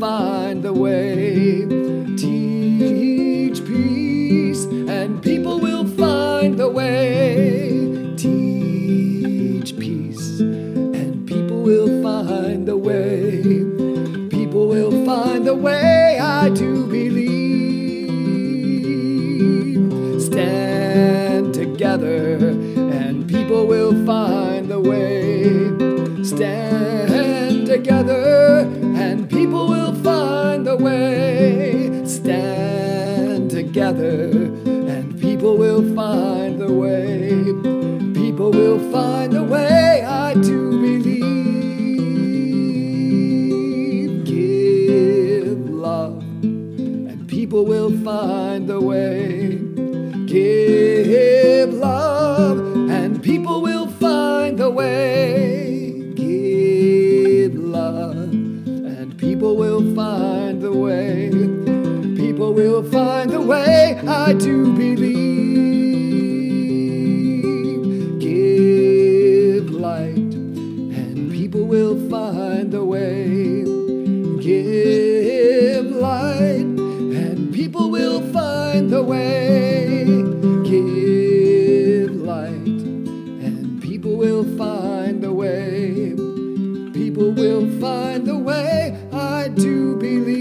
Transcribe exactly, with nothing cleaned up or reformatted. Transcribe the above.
find the way. Teach peace, and people will find the way. Teach peace, and people will find the way. People will find the way, I do believe. Stand together, and people will find the way. Stand together, and people will find the way. Stand together, and people will find the way. People will find the way, I do believe. Give love, and people will find the way. Give love, and people will find the way. Give love, and people will find the way. People will find the way, I do believe. Give light, and people will find the way. Give light, and people will find the way. Give light, and people will find the way. People will find the way, I do believe.